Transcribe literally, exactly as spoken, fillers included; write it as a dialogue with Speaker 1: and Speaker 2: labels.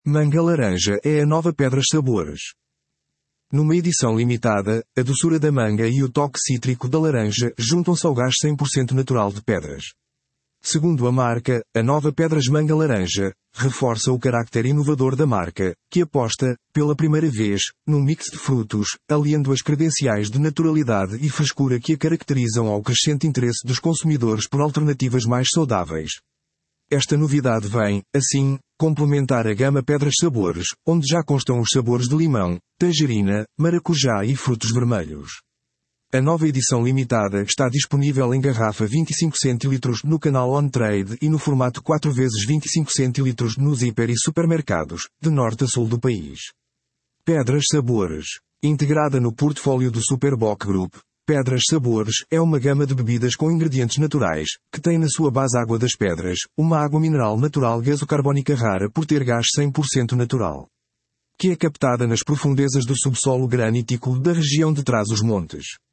Speaker 1: Manga laranja é a nova Pedras Sabores. Numa edição limitada, a doçura da manga e o toque cítrico da laranja juntam-se ao gás cem por cento natural de Pedras. Segundo a marca, a nova Pedras Manga Laranja reforça o carácter inovador da marca, que aposta, pela primeira vez, num mix de frutos, aliando as credenciais de naturalidade e frescura que a caracterizam ao crescente interesse dos consumidores por alternativas mais saudáveis. Esta novidade vem, assim, complementar a gama Pedras Sabores, onde já constam os sabores de limão, tangerina, maracujá e frutos vermelhos. A nova edição limitada está disponível em garrafa vinte e cinco centilitros no canal On Trade e no formato quatro vezes vinte e cinco centilitros nos hiper e supermercados, de norte a sul do país. Pedras Sabores. Integrada no portfólio do Superboc Group, Pedras Sabores é uma gama de bebidas com ingredientes naturais, que tem na sua base água das pedras, uma água mineral natural gasocarbónica rara por ter gás cem por cento natural, que é captada nas profundezas do subsolo granítico da região de Trás-os-Montes.